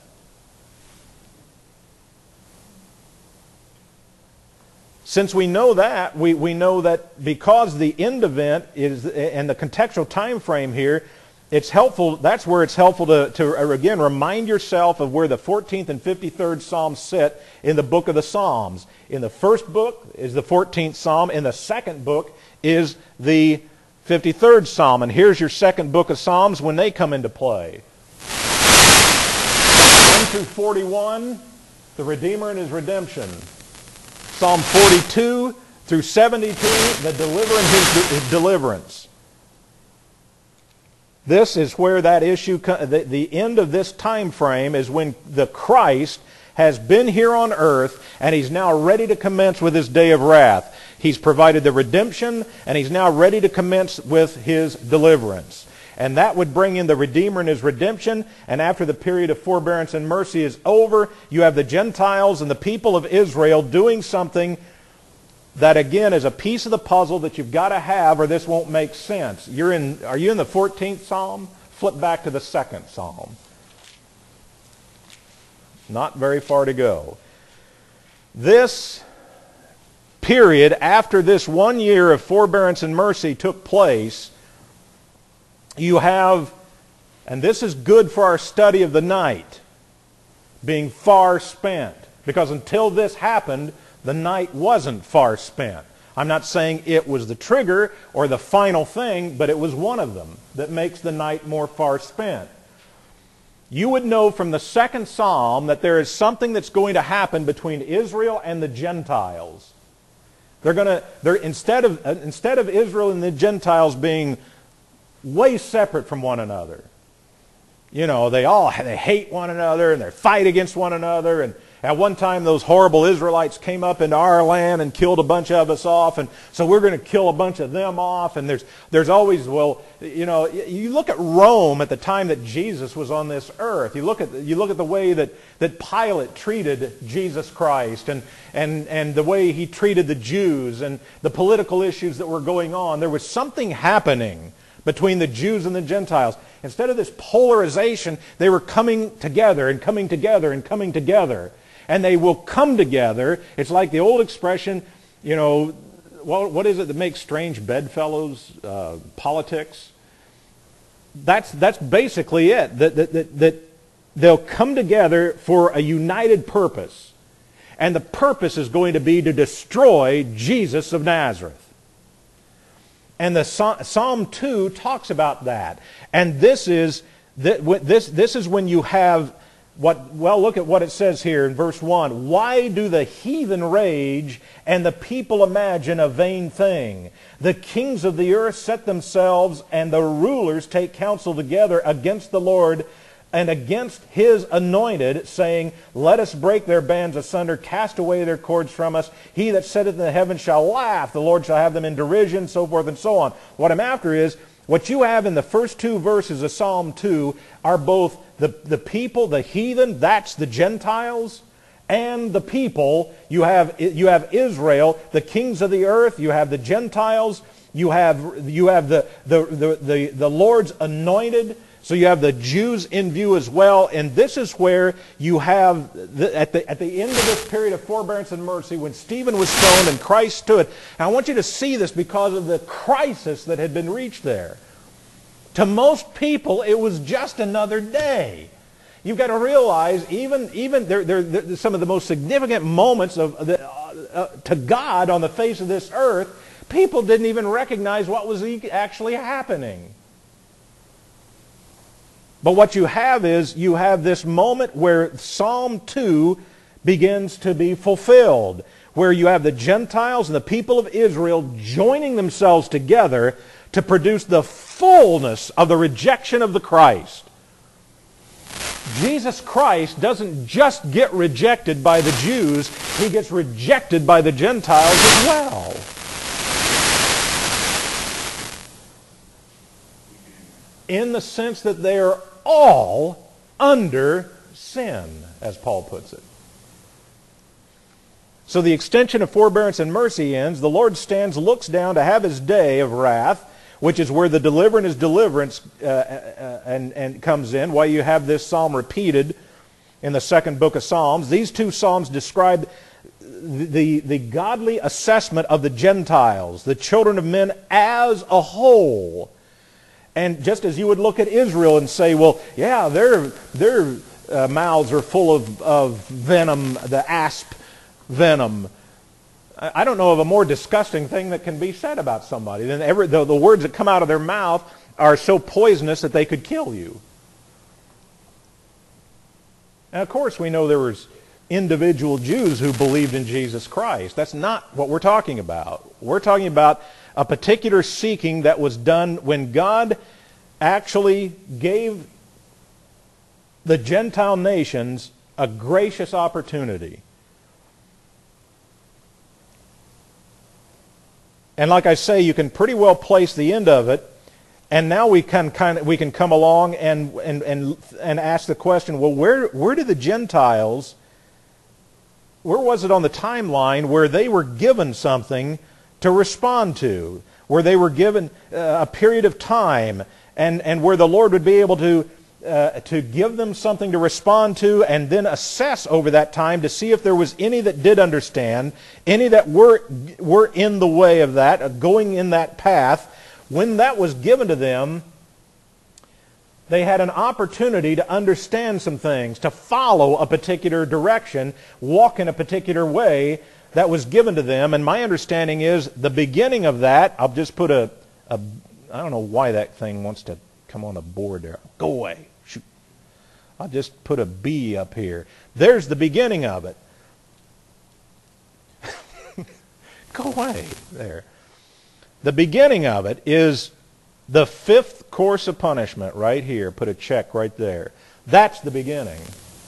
S1: Since we know that, we know that because the end event is, and the contextual time frame here, it's helpful, that's where it's helpful to again, remind yourself of where the 14th and 53rd Psalms sit in the book of the Psalms. In the first book is the 14th Psalm. In the second book is the 53rd Psalm. And here's your second book of Psalms when they come into play. 1 through 41, the Redeemer and His redemption. Psalm 42 through 72, the deliverer and His deliverance. This is where that issue, the end of this time frame is when the Christ has been here on earth and He's now ready to commence with His day of wrath. He's provided the redemption and He's now ready to commence with His deliverance. And that would bring in the Redeemer and His redemption. And after the period of forbearance and mercy is over, you have the Gentiles and the people of Israel doing something that, again, is a piece of the puzzle that you've got to have or this won't make sense. Are you in the 14th Psalm? Flip back to the 2nd Psalm. Not very far to go. This period, after this 1 year of forbearance and mercy took place, you have, and this is good for our study of the night, being far spent. Because until this happened, the night wasn't far spent. I'm not saying it was the trigger or the final thing, but it was one of them that makes the night more far spent. You would know from the 2nd Psalm that there is something that's going to happen between Israel and the Gentiles. Instead of Israel and the Gentiles being way separate from one another, you know, they hate one another and they fight against one another. And at one time, those horrible Israelites came up into our land and killed a bunch of us off, and so we're going to kill a bunch of them off. And there's always, well, you know, you look at Rome at the time that Jesus was on this earth. You look at the way that Pilate treated Jesus Christ, and the way he treated the Jews, and the political issues that were going on. There was something happening between the Jews and the Gentiles. Instead of this polarization, they were coming together and coming together and coming together. And they will come together. It's like the old expression, you know, what is it that makes strange bedfellows? Politics. That's basically it. That they'll come together for a united purpose. And the purpose is going to be to destroy Jesus of Nazareth. And the Psalm 2 talks about that. And this is This is when you have look at what it says here in verse 1. Why do the heathen rage and the people imagine a vain thing? The kings of the earth set themselves, and the rulers take counsel together against the Lord and against His anointed, saying, let us break their bands asunder, cast away their cords from us. He that sitteth in the heavens shall laugh. The Lord shall have them in derision, so forth and so on. What I'm after is, what you have in the first two verses of Psalm 2 are both the people, the heathen, that's the Gentiles, and the people. You have Israel, the kings of the earth. You have the Gentiles. You have the Lord's anointed. So you have the Jews in view as well. And this is where you have, at the end of this period of forbearance and mercy, when Stephen was stoned and Christ stood. And I want you to see this because of the crisis that had been reached there. To most people, it was just another day. You've got to realize, even some of the most significant moments to God on the face of this earth, people didn't even recognize what was actually happening. But what you have is, you have this moment where Psalm 2 begins to be fulfilled, where you have the Gentiles and the people of Israel joining themselves together to produce the fullness of the rejection of the Christ. Jesus Christ doesn't just get rejected by the Jews, He gets rejected by the Gentiles as well. In the sense that they are all under sin, as Paul puts it. So the extension of forbearance and mercy ends. The Lord stands, looks down to have His day of wrath, which is where the deliverance and comes in. Why you have this psalm repeated in the second book of Psalms. These two psalms describe the godly assessment of the Gentiles, the children of men as a whole. And just as you would look at Israel and say, well, yeah, their mouths are full of venom, the asp venom. I don't know of a more disgusting thing that can be said about somebody than the words that come out of their mouth are so poisonous that they could kill you. And of course we know there was individual Jews who believed in Jesus Christ. That's not what we're talking about. We're talking about a particular seeking that was done when God actually gave the Gentile nations a gracious opportunity. And like I say, you can pretty well place the end of it, and now we can come along and ask the question, well, where did the Gentiles, where was it on the timeline where they were given something to respond to, where they were given a period of time, and where the Lord would be able to give them something to respond to, and then assess over that time to see if there was any that did understand, any that were in the way of that, going in that path. When that was given to them, they had an opportunity to understand some things, to follow a particular direction, walk in a particular way that was given to them. And my understanding is the beginning of that, I'll just put I don't know why that thing wants to come on a board there. Go away. Shoot. I'll just put a B up here. There's the beginning of it. Go away. There. The beginning of it is the fifth course of punishment right here. Put a check right there. That's the beginning.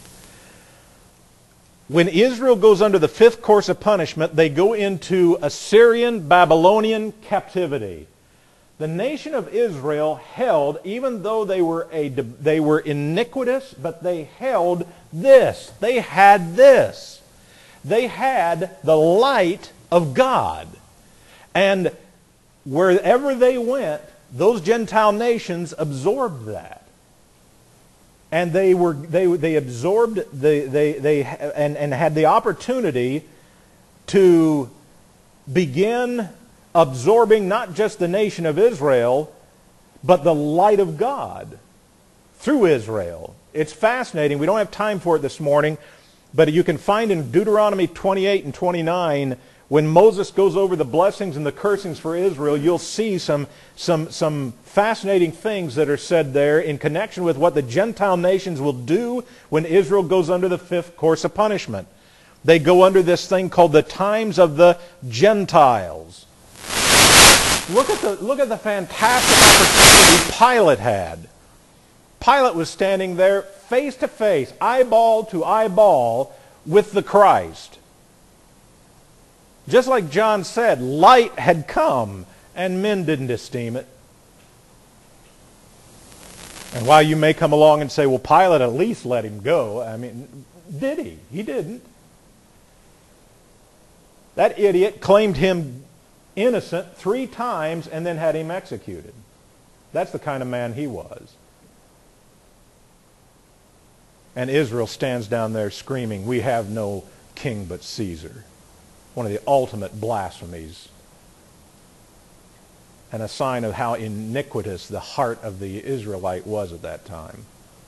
S1: When Israel goes under the fifth course of punishment, they go into Assyrian, Babylonian captivity. The nation of Israel held, even though they were iniquitous, but they held this. They had this. They had the light of God. And wherever they went, those Gentile nations absorbed that. And they absorbed and had the opportunity to begin absorbing not just the nation of Israel, but the light of God through Israel. It's fascinating. We don't have time for it this morning, but you can find in Deuteronomy 28 and 29 when Moses goes over the blessings and the cursings for Israel, you'll see some fascinating things that are said there in connection with what the Gentile nations will do when Israel goes under the fifth course of punishment. They go under this thing called the times of the Gentiles. Look at the fantastic opportunity Pilate had. Pilate was standing there face to face, eyeball to eyeball with the Christ. Just like John said, light had come and men didn't esteem it. And while you may come along and say, well, Pilate at least let him go, I mean, did he? He didn't. That idiot claimed him innocent 3 times and then had him executed. That's the kind of man he was. And Israel stands down there screaming, we have no king but Caesar. One of the ultimate blasphemies. And a sign of how iniquitous the heart of the Israelite was at that time.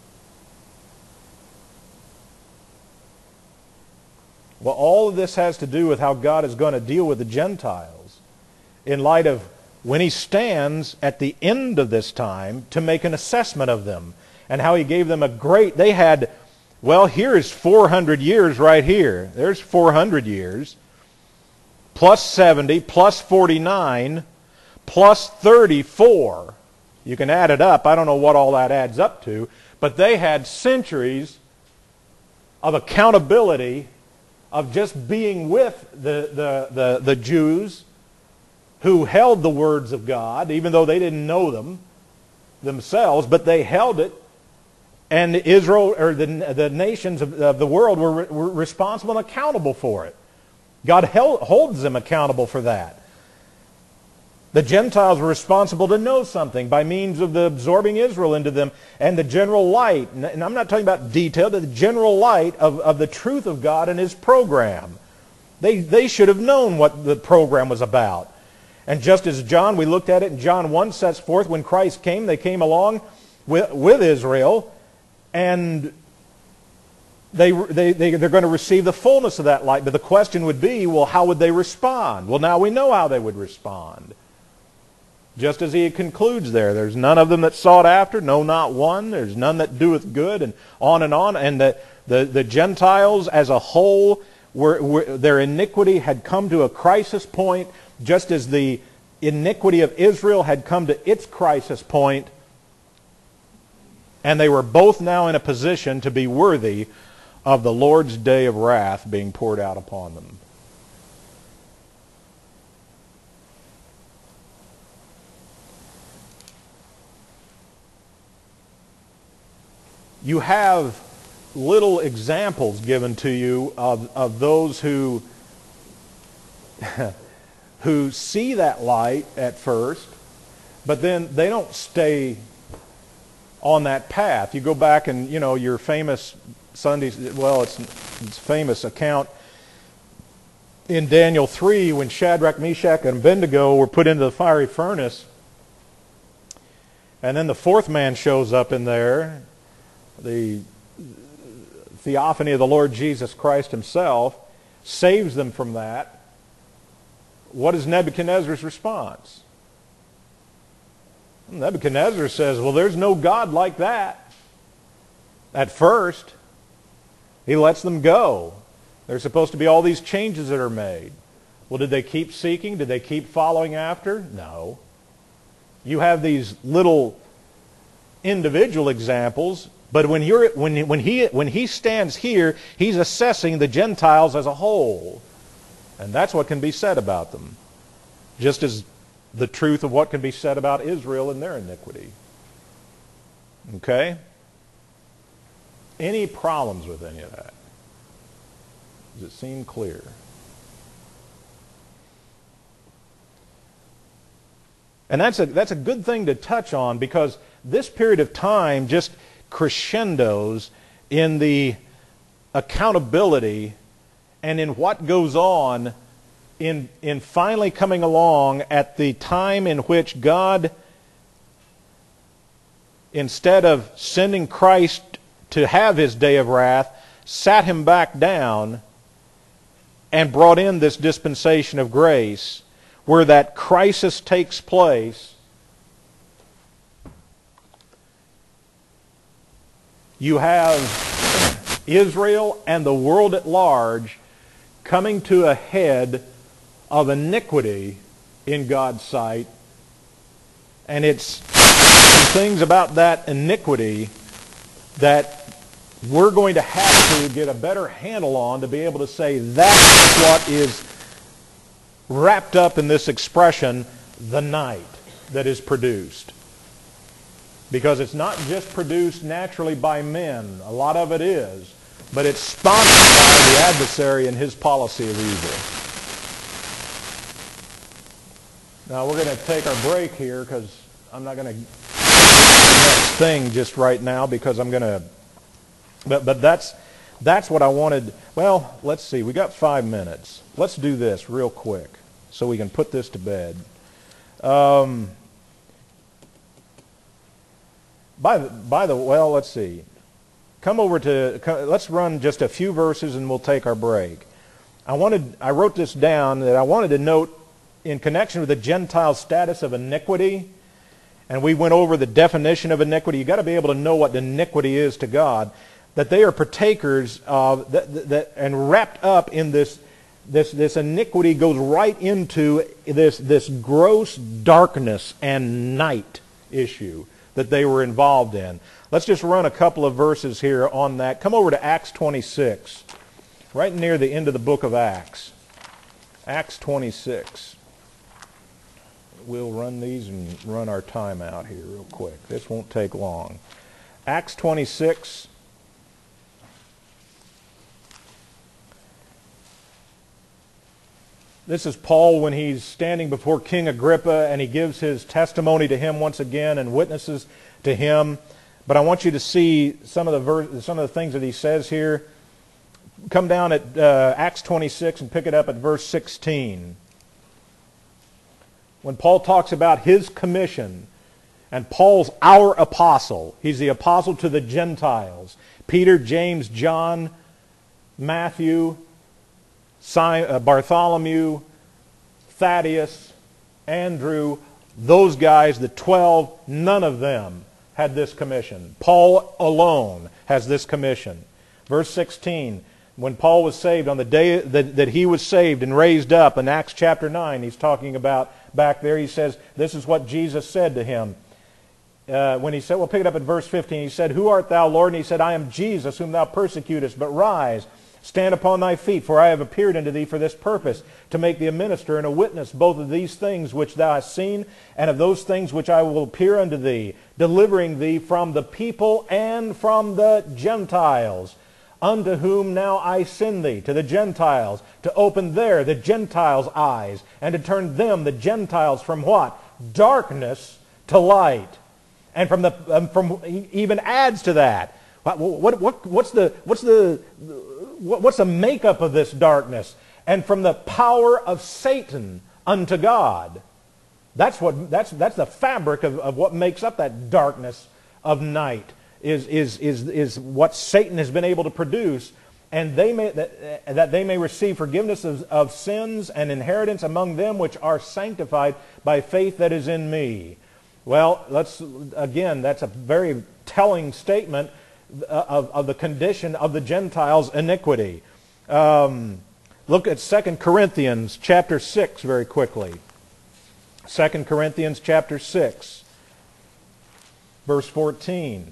S1: Well, all of this has to do with how God is going to deal with the Gentiles in light of when He stands at the end of this time to make an assessment of them and how He gave them they had, well, here is 400 years right here. There's 400 years. Plus 70, plus 49, plus 34. You can add it up. I don't know what all that adds up to. But they had centuries of accountability of just being with the Jews who held the words of God, even though they didn't know them themselves, but they held it. And Israel, or the nations of the world, were responsible and accountable for it. God holds them accountable for that. The Gentiles were responsible to know something by means of the absorbing Israel into them and the general light. And I'm not talking about detail, but the general light of the truth of God and His program. They should have known what the program was about. And just as John, we looked at it in John 1, sets forth, when Christ came, they came along with Israel, and they're going to receive the fullness of that light. But the question would be, well, how would they respond? Well, now we know how they would respond. Just as he concludes there, there's none of them that sought after, no, not one. There's none that doeth good, and on and on. And the Gentiles as a whole, their iniquity had come to a crisis point, just as the iniquity of Israel had come to its crisis point. And they were both now in a position to be worthy of the Lord's day of wrath being poured out upon them. You have little examples given to you of those who who see that light at first, but then they don't stay on that path. You go back and, your famous Sundays, well, it's famous account in Daniel 3 when Shadrach, Meshach, and Abednego were put into the fiery furnace. And then the fourth man shows up in there, the theophany of the Lord Jesus Christ Himself, saves them from that. What is Nebuchadnezzar's response? Nebuchadnezzar says, well, there's no God like that. At first, he lets them go. There's supposed to be all these changes that are made. Well, did they keep seeking? Did they keep following after? No. You have these little individual examples, but when he stands here, he's assessing the Gentiles as a whole. And that's what can be said about them. Just as the truth of what can be said about Israel and their iniquity. Okay? Any problems with any of that? Does it seem clear? And that's a good thing to touch on, because this period of time just crescendos in the accountability and in what goes on in finally coming along at the time in which God, instead of sending Christ to have His day of wrath, sat Him back down and brought in this dispensation of grace where that crisis takes place, you have Israel and the world at large coming to a head of iniquity in God's sight. And it's some things about that iniquity that we're going to have to get a better handle on to be able to say that's what is wrapped up in this expression, the night that is produced. Because it's not just produced naturally by men. A lot of it is. But it's sponsored by the adversary and his policy of evil. Now we're going to take our break here because I'm not going to do the next thing just right now because I'm going to... But that's what I wanted. Well, let's see. We got 5 minutes. Let's do this real quick so we can put this to bed. Well, let's see. Let's run just a few verses and we'll take our break. I wrote this down that I wanted to note in connection with the Gentile status of iniquity, and we went over the definition of iniquity. You've got to be able to know what iniquity is to God, that they are partakers of, and wrapped up in this iniquity goes right into this gross darkness and night issue that they were involved in. Let's just run a couple of verses here on that. Come over to Acts 26, right near the end of the book of Acts. Acts 26. We'll run these and run our time out here real quick. This won't take long. Acts 26. This is Paul when he's standing before King Agrippa and he gives his testimony to him once again and witnesses to him. But I want you to see some of the things that he says here. Come down at Acts 26 and pick it up at verse 16. When Paul talks about his commission, and Paul's our apostle. He's the apostle to the Gentiles. Peter, James, John, Matthew, Bartholomew, Thaddeus, Andrew, those guys, the 12, none of them had this commission. Paul alone has this commission. Verse 16, when Paul was saved, on the day that he was saved and raised up, in Acts chapter 9, he's talking about back there, he says, this is what Jesus said to him. When he said, we'll pick it up at verse 15, he said, "Who art thou, Lord?" And he said, "I am Jesus, whom thou persecutest. But rise, stand upon thy feet, for I have appeared unto thee for this purpose, to make thee a minister and a witness both of these things which thou hast seen, and of those things which I will appear unto thee, delivering thee from the people and from the Gentiles, unto whom now I send thee," to the Gentiles, to open the Gentiles' eyes, and to turn them, the Gentiles, from what? Darkness to light. And he even adds to that. What's the makeup of this darkness? And from the power of Satan unto God. That's the fabric of what makes up that darkness of night. Is what Satan has been able to produce, and that they may receive forgiveness of sins and inheritance among them which are sanctified by faith that is in me. Well, that's a very telling statement of the condition of the Gentiles' iniquity. Look at 2 Corinthians chapter 6 very quickly. 2 Corinthians chapter 6, verse 14.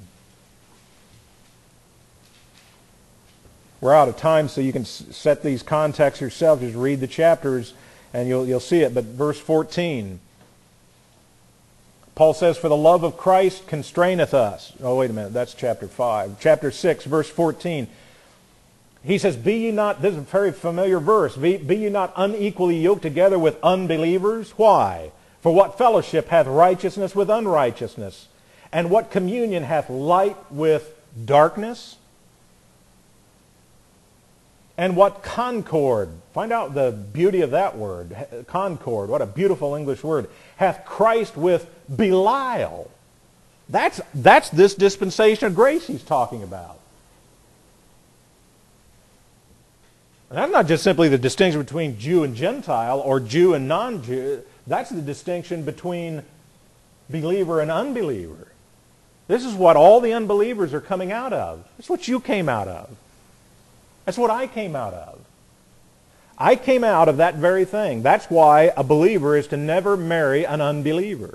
S1: We're out of time, so you can set these contexts yourself. Just read the chapters and you'll see it. But verse 14. Paul says, "For the love of Christ constraineth us." Oh, wait a minute. That's chapter 5. Chapter 6, verse 14. He says, "Be ye not," this is a very familiar verse, "Be ye not unequally yoked together with unbelievers." Why? "For what fellowship hath righteousness with unrighteousness? And what communion hath light with darkness? And what concord," find out the beauty of that word, concord, what a beautiful English word, "hath Christ with Belial?" That's this dispensation of grace he's talking about. And that's not just simply the distinction between Jew and Gentile or Jew and non-Jew. That's the distinction between believer and unbeliever. This is what all the unbelievers are coming out of. That's what you came out of. That's what I came out of. I came out of that very thing. That's why a believer is to never marry an unbeliever.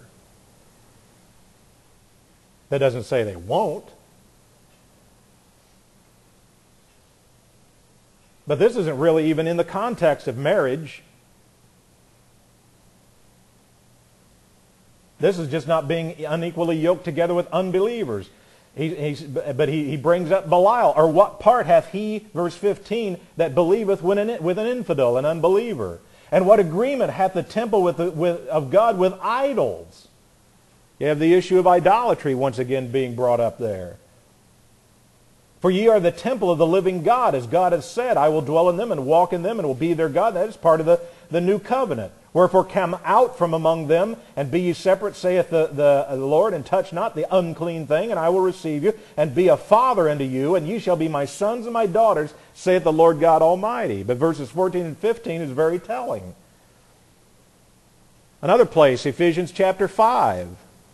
S1: That doesn't say they won't. But this isn't really even in the context of marriage. This is just not being unequally yoked together with unbelievers. But he brings up Belial. Or what part hath he, verse 15, that believeth with an infidel, an unbeliever? And what agreement hath the temple of God with idols? You have the issue of idolatry once again being brought up there. For ye are the temple of the living God, as God has said, I will dwell in them and walk in them and will be their God. That is part of the new covenant. Wherefore come out from among them, and be ye separate, saith the Lord, and touch not the unclean thing, and I will receive you, and be a father unto you, and ye shall be my sons and my daughters, saith the Lord God Almighty. But verses 14 and 15 is very telling. Another place, Ephesians chapter 5.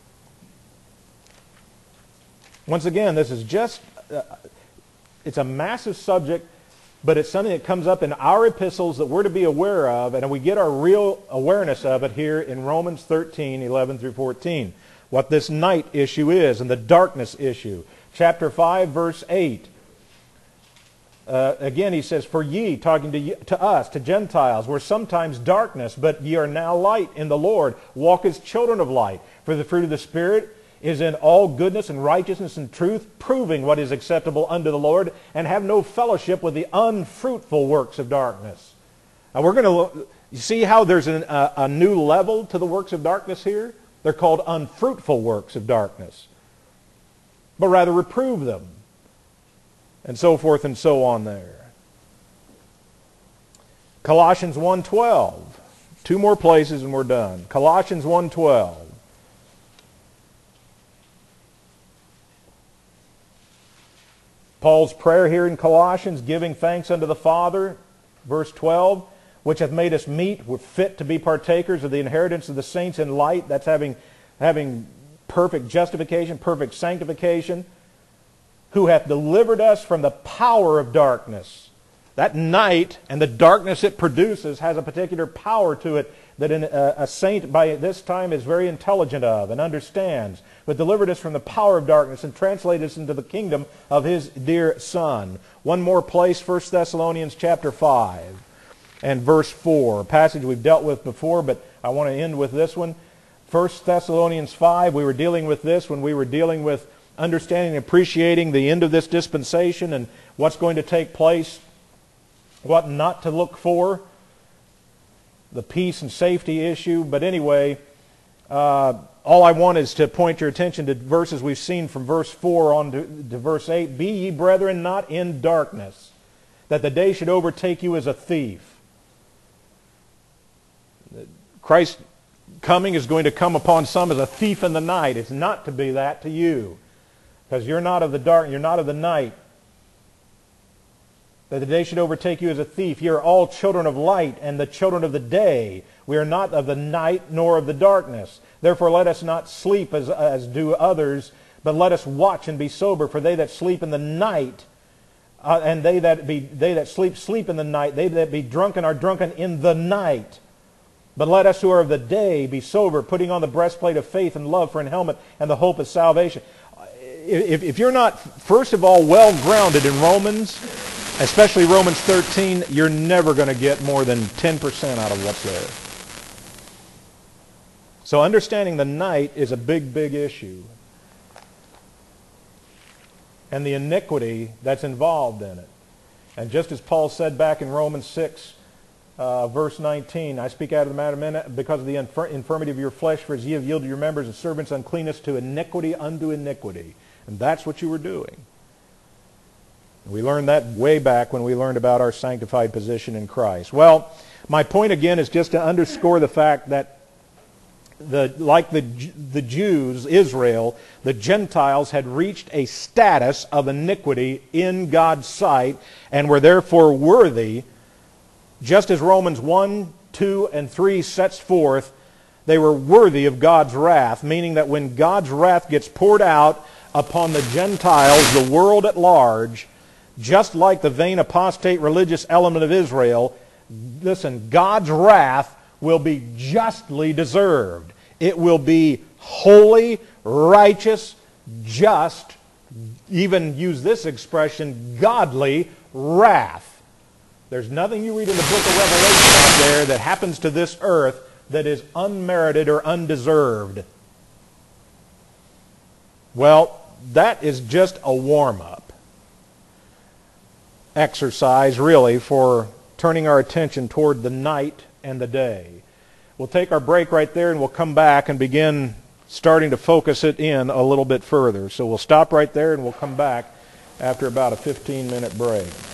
S1: Once again, this is just, it's a massive subject, but it's something that comes up in our epistles that we're to be aware of, and we get our real awareness of it here in Romans 13, 11 through 14. What this night issue is and the darkness issue. Chapter 5, verse 8. Again, he says, for ye, talking to us, to Gentiles, were sometimes darkness, but ye are now light in the Lord. Walk as children of light. For the fruit of the Spirit is in all goodness and righteousness and truth, proving what is acceptable unto the Lord, and have no fellowship with the unfruitful works of darkness. Now we're going to you see how there's a new level to the works of darkness here? They're called unfruitful works of darkness. But rather reprove them. And so forth and so on there. Colossians 1:12. Two more places and we're done. Colossians 1:12. Paul's prayer here in Colossians, giving thanks unto the Father, verse 12, which hath made us meet, we're fit to be partakers of the inheritance of the saints in light. That's having perfect justification, perfect sanctification, who hath delivered us from the power of darkness. That night and the darkness it produces has a particular power to it that a saint by this time is very intelligent of and understands, but delivered us from the power of darkness and translated us into the kingdom of His dear Son. One more place, 1 Thessalonians chapter 5 and verse 4, a passage we've dealt with before, but I want to end with this one. 1 Thessalonians 5, we were dealing with this when we were dealing with understanding and appreciating the end of this dispensation and what's going to take place, what not to look for, the peace and safety issue. But anyway, all I want is to point your attention to verses we've seen from verse 4 on to verse 8. Be ye, brethren, not in darkness, that the day should overtake you as a thief. Christ's coming is going to come upon some as a thief in the night. It's not to be that to you, because you're not of the dark, you're not of the night. That the day should overtake you as a thief. Ye are all children of light and the children of the day. We are not of the night nor of the darkness. Therefore let us not sleep as do others, but let us watch and be sober. For they that sleep in the night, and they that sleep in the night. They that be drunken are drunken in the night. But let us who are of the day be sober, putting on the breastplate of faith and love for an helmet and the hope of salvation. If you're not, first of all, well grounded in Romans, especially Romans 13, you're never going to get more than 10% out of what's there. So understanding the night is a big, big issue. And the iniquity that's involved in it. And just as Paul said back in Romans 6, verse 19, I speak out of the matter because of the infirmity of your flesh, for as ye have yielded your members as servants uncleanness to iniquity unto iniquity. And that's what you were doing. We learned that way back when we learned about our sanctified position in Christ. Well, my point again is just to underscore the fact that like the Jews, Israel, the Gentiles had reached a status of iniquity in God's sight and were therefore worthy Just as Romans 1, 2, and 3 sets forth, they were worthy of God's wrath, meaning that when God's wrath gets poured out upon the Gentiles, the world at large, just like the vain apostate religious element of Israel, listen, God's wrath will be justly deserved. It will be holy, righteous, just, even use this expression, godly wrath. There's nothing you read in the book of Revelation out there that happens to this earth that is unmerited or undeserved. Well, that is just a warm-up exercise, really, for turning our attention toward the night and the day. We'll take our break right there and we'll come back and begin starting to focus it in a little bit further. So we'll stop right there and we'll come back after about a 15-minute break.